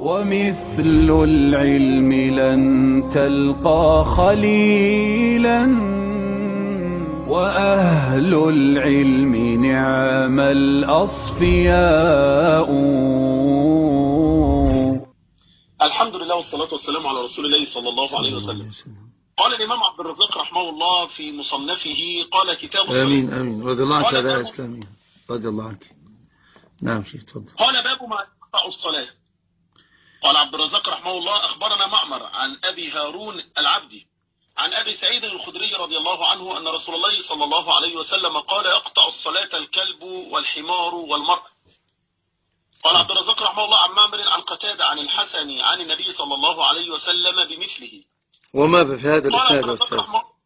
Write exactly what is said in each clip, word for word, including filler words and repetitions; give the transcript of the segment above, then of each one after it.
ومثل العلم لن تلقى خليلا وأهل العلم نعم الأصفياء. الحمد لله والصلاة والسلام على رسول الله صلى الله عليه وسلم. قال الإمام عبد الرزاق رحمه الله في مصنفه قال كتاب الصلاة. آمين آمين رضي الله عنك يا إسلامي رضي الله عنك. نعم شيخ تفضل. قال باب ما يقطع الصلاة. قال عبد الرزاق رحمه الله أخبرنا معمر عن أبي هارون العبدي عن أبي سعيد الخدري رضي الله عنه أن رسول الله صلى الله عليه وسلم قال يقطع الصلاة الكلب والحمار والمرأة. قال عبد الرزاق رحمه الله عن معمر عن قتادة عن الحسن عن النبي صلى الله عليه وسلم بمثله. وما في هذا الإسناد يا أستاذ؟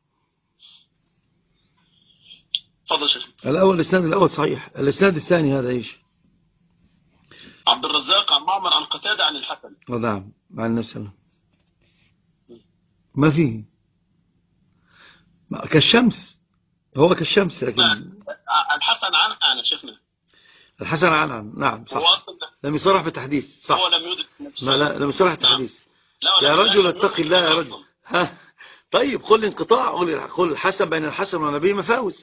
تفضل شيخ. الأول الإسناد الأول صحيح، الإسناد الثاني هذا إيش؟ عبد الرزاق عن معمر عن قتادة عن الحسن. نعم مع النسلة ما فيه كالشمس، هو كالشمس لكن الحسن عن أنا شفنا الحسن عن عن نعم صح، لم يصرح بالتحديث صح، هو لم يدرك ما لا لم يصرح بالتحديث. نعم. يا رجل اتق الله يا رجل. ها طيب قل انقطاع، قل الحسن بين الحسن والنبي مفاوز.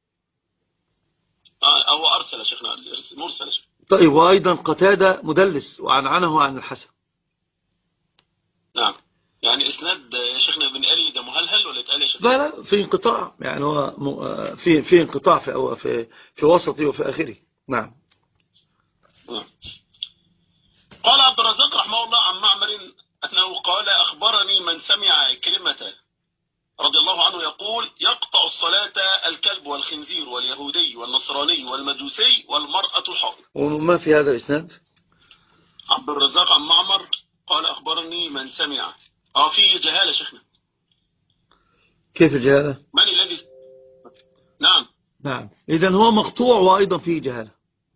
هو أرسل يا شيخنا مرسل يا شيخ. طيب وأيضا قتادة مدلس وعنعنه عن الحسن. نعم يعني إسناد يا شيخنا بن آلي ده مهلهل ولا اتقال يا شيخ؟ لا لا في انقطاع، يعني هو في في انقطاع في في في وسطه وفي آخره. نعم. نعم. قال عبد الرزاق رحمه الله عن معمر أنه قال أخبرني من سمع كلمة رضي الله عنه يقول يقطع الصلاة الكلب والخنزير واليهودي والنصراني والمجوسي والمرأة الحائض. وما في هذا الإسناد؟ عبد الرزاق عن معمر قال أخبرني من سمع. اه في جهالة شيخنا. كيف الجهالة؟ من الذي نعم نعم إذن هو مقطوع وأيضا فيه جهالة.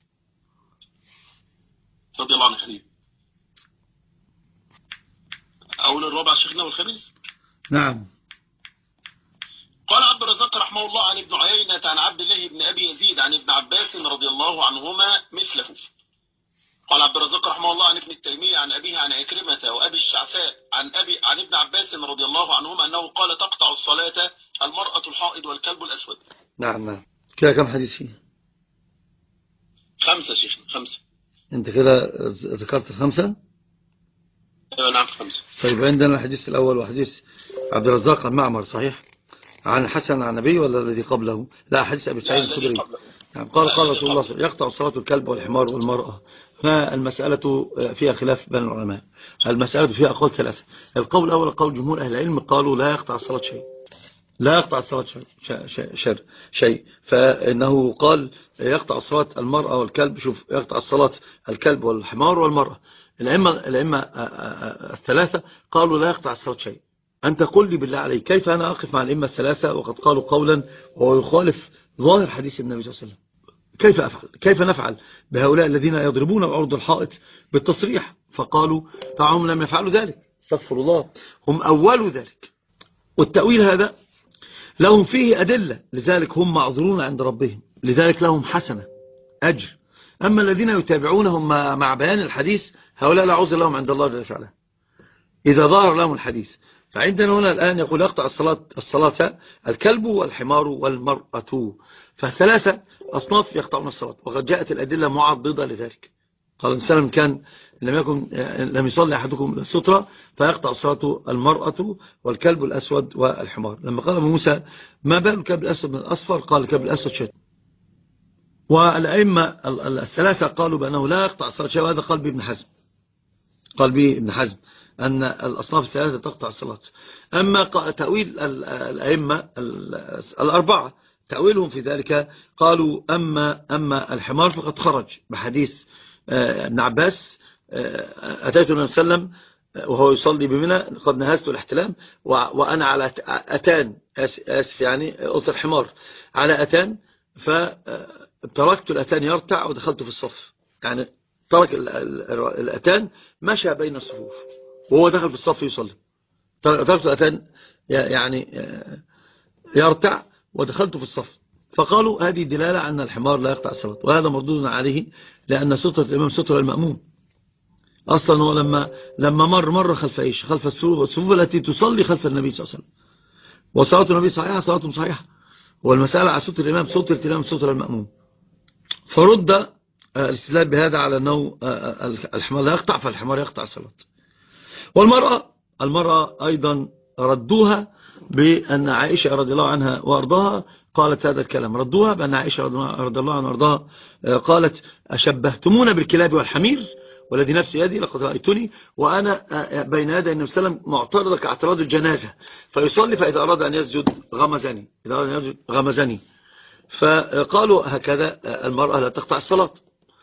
رضي الله عنه حبيب. أول الرابع شيخنا والخامس. نعم. قال عبد الرزاق رحمه الله عن ابن عيينة عن عبد الله بن أبي يزيد عن ابن عباس رضي الله عنهما مثله. قال عبد الرزاق رحمه الله عن ابن التيمية عن أبيه عن عكرمة وأبي الشعثاء عن أبي عن ابن عباس رضي الله عنهما أنه قال تقطع الصلاة المرأة الحائض والكلب الأسود. نعم نعم. كده كم حديث فيه؟ خمسة شيخ خمسة. أنت كده ذكرت الخمسة؟ أيوة نعم خمسة. طيب عندنا الحديث الأول وحديث عبد الرزاق عن معمر صحيح؟ عن حسن عن النبي ولا الذي قبله؟ لا حديث أبي سعيد الخدري. نعم. قال قال رسول الله يقطع الصلاة الكلب والحمار والمرأة. فالمسألة فيها خلاف بين العلماء. المسألة فيها أقوال ثلاثة. القول الأول قول جمهور أهل العلم قالوا لا يقطع الصلاة شيء، لا يقطع الصلاة شيء, شيء, شيء, شيء. فإنه قال يقطع الصلاة المرأة والكلب. شوف يقطع الصلاة الكلب والحمار والمرأة. الأئمة الأئمة الثلاثة قالوا لا يقطع الصلاة شيء. أنت قل لي بالله عليك كيف أنا أقف مع الأئمة الثلاثة وقد قالوا قولا وهو يخالف ظاهر حديث النبي صلى الله عليه وسلم؟ كيف أفعل؟ كيف نفعل بهؤلاء الذين يضربون بعرض الحائط بالتصريح؟ فقالوا طبعا لم يفعلوا ذلك، استغفر الله، هم أولوا ذلك. والتأويل هذا لهم فيه أدلة، لذلك هم معذورون عند ربهم، لذلك لهم حسنة أجر. أما الذين يتابعونهم مع بيان الحديث هؤلاء لا عذر لهم عند الله جل وعلا إذا ظهر لهم الحديث. فعندنا هنا الآن يقول يقطع الصلاة الصلاة الكلب والحمار والمرأة. فثلاثة أصناف يقطعون الصلاة، وقد جاءت الأدلة معضدة لذلك. قال الإنسان كان لم يكن لم يصلي أحدكم السترة فيقطع الصلاة المرأة والكلب الأسود والحمار. لما قال موسى ما بال الكلب الأسود من الأصفر؟ قال الكلب الأسود شيء. والأئمة الثلاثة قالوا بأنه لا يقطع الصلاة شيء، وهذا قال به ابن حزم، قال به ابن حزم أن الأصناف الثلاثة تقطع الصلاة. أما تأويل الأئمة الأربعة تأويلهم في ذلك قالوا أما, أما الحمار فقد خرج بحديث ابن عباس أتيت النبي صلى الله عليه وسلم وهو يصلي بمنى قد نهزت الاحتلام وأنا على أتان، آسف يعني قلت الحمار على أتان، فتركت الأتان يرتع ودخلت في الصف. يعني ترك الأتان مشى بين الصفوف وهو دخل في الصف يصلي. تركت الأتان يعني يرتع ودخلت في الصف. فقالوا هذه دلالة أن الحمار لا يقطع الصلاة، وهذا مردود عليه لأن سترة الإمام سترة المأموم. أصلا هو لما لما مر مر خلف إيش خلف الصفوف التي تصلي خلف النبي صلى الله عليه وسلم، وصلاة النبي صحيحة صلاة صحيحة، والمسألة على صوت الإمام صوت الإمام صوت المأموم. فرد الاستدلال بهذا على أنه الحمار لا يقطع، فالحمار يقطع الصلاة. والمرأة المرأة أيضا ردوها بأن عائشة رضي الله عنها وأرضاها قالت هذا الكلام، ردوها بأن عائشة رضي الله عنها وأرضاها قالت أشبهتمونا بالكلاب والحمير والذي نفسي يدي لقد رأيتني وأنا بين يدي النبي صلى الله عليه وسلم معترضة كاعتراض الجنازة، فيصلي فإذا أراد أن يسجد غمزني إذا أراد أن يسجد غمزني. فقالوا هكذا المرأة لا تقطع الصلاة.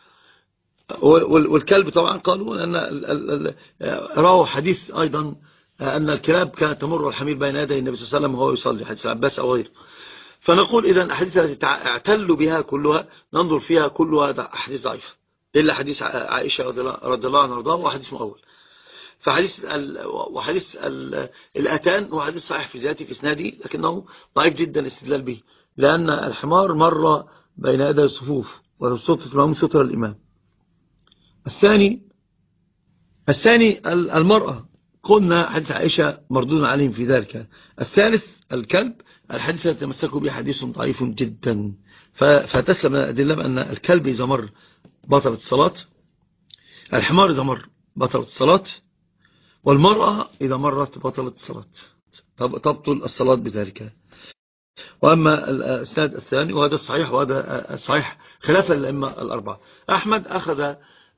والكلب طبعا قالوا أن رأوا حديث أيضا أن الكلاب كانت تمر الحمير بين يدي النبي صلى الله عليه وسلم وهو يصلي، حديث عباس أو غيره. فنقول إذا الأحاديث التي اعتلوا بها كلها ننظر فيها كلها أحاديث ضعيفة إلا حديث عائشة رضي الله عنها وارضاها وحديث مؤول. فحديث ال... وحديث ال... الأتان هو حديث صحيح في ذاته في إسناده، لكنه ضعيف جدا الاستدلال به، لأن الحمار مر بين يدي الصفوف والصوت في المأموم ستر الإمام. الثاني الثاني المرأة قلنا حديث عائشة مردود عليهم في ذلك. الثالث الكلب، الحديث الذي تمسكوا به حديث ضعيف جدا، فتسلم الأدلة بأن الكلب إذا مر بطلت الصلاة، الحمار إذا مر بطلت الصلاة، والمرأة إذا مرت بطلت الصلاة، تبطل الصلاة بذلك. وأما الإسناد الثاني وهذا الصحيح وهذا الصحيح خلاف الأئمة الأربعة. أحمد أخذ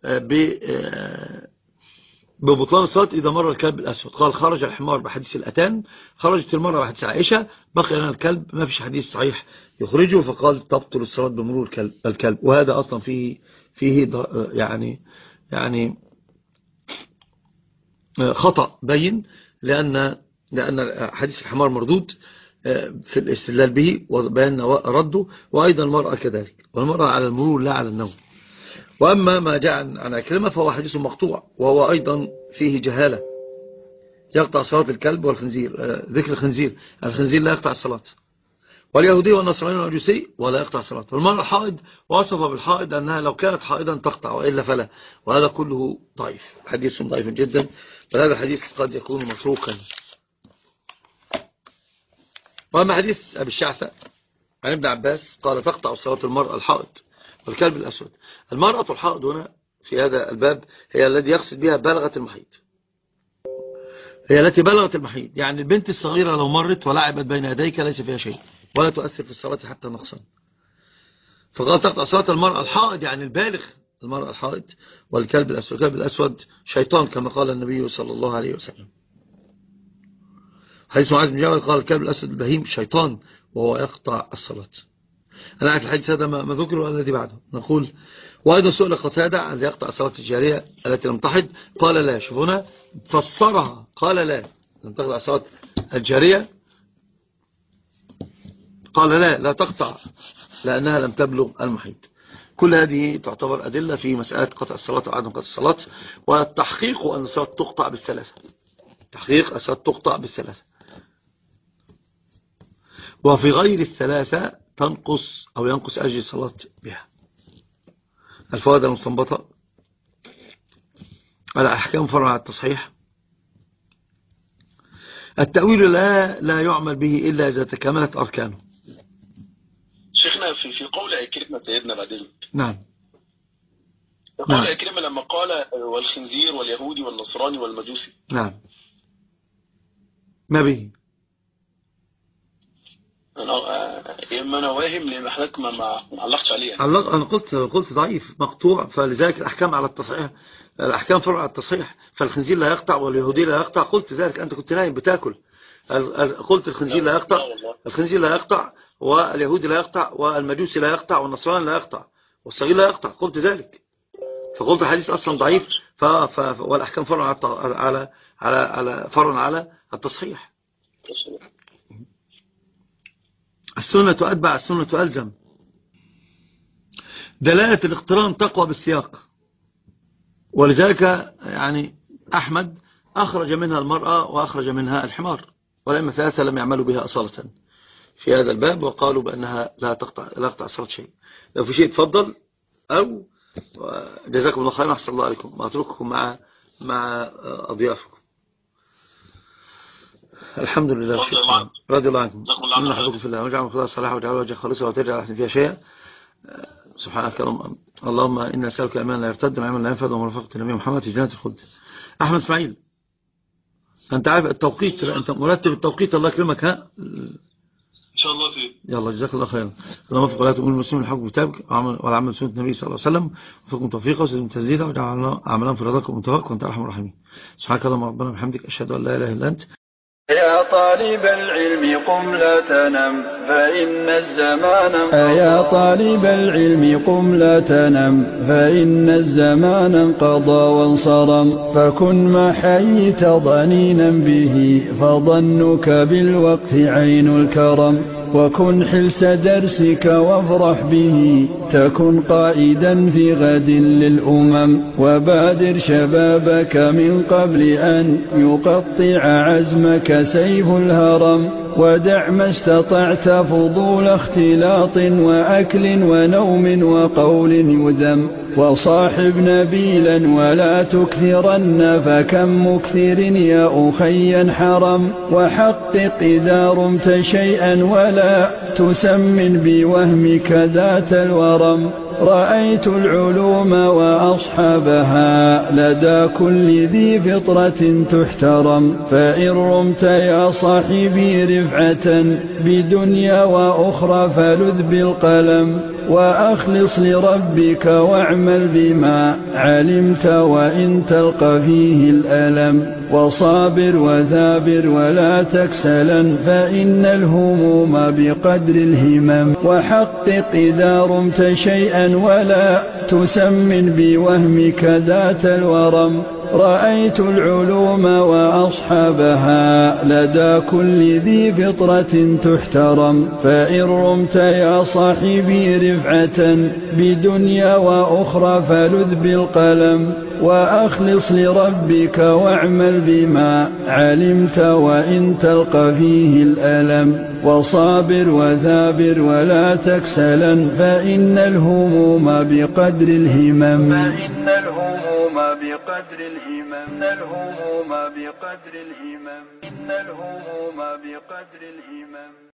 ببطلان الصلاة إذا مر الكلب الأسود، قال خرج الحمار بحديث الأتان، خرجت المرأة بحديث عائشة، بقي لنا الكلب ما فيش حديث صحيح يخرجه، فقال تبطل الصلاة بمرور الكلب. وهذا أصلا فيه فيه يعني يعني خطأ بين، لأن لأن حديث الحمار مردود في الاستدلال به وبيان رده، وأيضا المرأة كذلك، والمرأة على المرور لا على النوم. وأما ما جاء عن عكرمة فهو حديث مقطوع، وهو أيضا فيه جهالة، يقطع صلاة الكلب والخنزير، ذكر الخنزير، الخنزير لا يقطع الصلاة، واليهودي والنصراني والمجوسي ولا يقطع صلاة. والمرأة الحائض وصف بالحائض أنها لو كانت حائضا تقطع وإلا فلا، وهذا كله ضعيف، حديث ضعيف جدا، بل هذا الحديث قد يكون متروكا. وأما حديث أبي الشعثة عن ابن عباس قال تقطع صلاة المرأة الحائض والكلب الأسود. المرأة الحائض هنا في هذا الباب هي الذي يقصد بها بلغة المحيض، هي التي بلغت المحيض، يعني البنت الصغيرة لو مرت ولعبت بين يديك ليس فيها شيء ولا تؤثر في الصلاة حتى نقصا. فقال تقطع صلاة المرأة الحائض يعني البالغ، المرأة الحائض، والكلب الأسود. الكلب الأسود شيطان كما قال النبي صلى الله عليه وسلم. حديث معاذ بن جبل قال الكلب الأسود البهيم شيطان وهو يقطع الصلاة. أنا أعرف الحديث هذا ما ذكر ولا الذي بعده. نقول وأيضا سؤال قتادة عن يقطع صلاة الجارية التي لم تحض، قال لا. شوف هنا فسرها، قال لا لم تقطع صلاة الجارية، قال لا لا تقطع لأنها لم تبلغ المحيض. كل هذه تعتبر أدلة في مسألة قطع الصلاة وعدم قطع الصلاة. والتحقيق أن الصلاة تقطع بالثلاثة، تحقيق الصلاة تقطع بالثلاثة، وفي غير الثلاثة تنقص أو ينقص أجر الصلاة بها. الفوائد المستنبطة: الأحكام فرع على التصحيح، التأويل لا لا يعمل به إلا إذا تكملت أركانه. شيخنا في في قول عكرمة سيدنا بعد إذنك، نعم، قول نعم. عكرمة لما قال والخنزير واليهودي والنصراني والمجوسي، نعم، ما به؟ انا اما انا واهم لان حضرتك ما ما علقتش عليه يعني. علق انا قلت قلت ضعيف مقطوع، فلذلك الاحكام على التصحيح، الاحكام فرع على التصحيح. فالخنزير لا يقطع واليهودي لا يقطع، قلت ذلك انت كنت نايم بتاكل. قلت الخنزير لا يقطع، الخنزير لا يقطع واليهودي لا يقطع والمجوسي لا يقطع والنصراني لا يقطع والصغير لا يقطع، قلت ذلك. فقلت الحديث اصلا ضعيف، ف... ف... والاحكام فرع على على على, على فرع على التصحيح. السنة أتبع السنة ألزم. دلالة الاقتران تقوى بالسياق، ولذلك يعني أحمد أخرج منها المرأة وأخرج منها الحمار، ولما ثلاثة لم يعملوا بها أصالة في هذا الباب، وقالوا بأنها لا تقطع لا تقطع صلاة شيء. لو في شيء تفضل، أو جزاكم الله خيرا، أحسن الله عليكم، وأترككم مع مع أضيافكم. الحمد لله رضي الله عنكم. رضي الله عنكم. جزاكم الله إن خير. حبكم في الله وجعل من خلاص صلاح وجعل وجه خالصة وترجع أحسن فيها شيئا. سبحانك اللهم اللهم إنا نسألك أمان لا يرتد وعملا لا ينفد ومرافقة النبي محمد في جنة الخلد. أحمد إسماعيل، أنت عارف التوقيت، أنت مرتب التوقيت، الله يكرمك. ها إن شاء الله خير. يلا جزاك الله خيرا. اللهم وفق ولاة أمور المسلمين الحق بكتابك والعمل بسنة النبي صلى الله عليه وسلم، وفقكم توفيقا وسديد تسديدا وجعل أعمالهم في رضاك ومنتهاك وأنت أرحم الراحمين. سبحانك اللهم ربنا وبحمدك أشهد أن لا إله إلا أنت. يا طالب العلم قم لا تنم فإن الزمان يا طالب العلم قم لا تنم فإن الزمان انقضى وانصرم، فكن ما حييت ضنينا به فظنك بالوقت عين الكرم، وكن حلس درسك وافرح به تكن قائدا في غد للأمم، وبادر شبابك من قبل أن يقطع عزمك سيف الهرم، ودع ما استطعت فضول اختلاط وأكل ونوم وقول يذم، وصاحب نبيلا ولا تكثرن فكم مكثر يا أخي حرم، وحقق إذا رمت شيئا ولا تسمن بوهمك ذات الورم، رأيت العلوم وأصحابها لدى كل ذي فطرة تحترم، فإن رمت يا صاحبي رفعة بدنيا وأخرى فلذ بالقلم، وأخلص لربك واعمل بما علمت وإن تلقى فيه الألم، وصابر وثابر ولا تكسلا فإن الهموم بقدر الهمم، وحقق إذا رمت شيئا ولا تسمن بوهمك ذات الورم، رأيت العلوم وأصحابها لدى كل ذي فطرة تحترم، فإن رمت يا صاحبي رفعة بدنيا وأخرى فلذ بالقلم، وأخلص لربك واعمل بما علمت وإن تلقى فيه الألم، وصابر وثابر ولا تكسلا فإن الهموم بقدر الهمم فإن الهموم بقدر الهمم الهموم بقدر الهمم إن الهموم بقدر الهمم.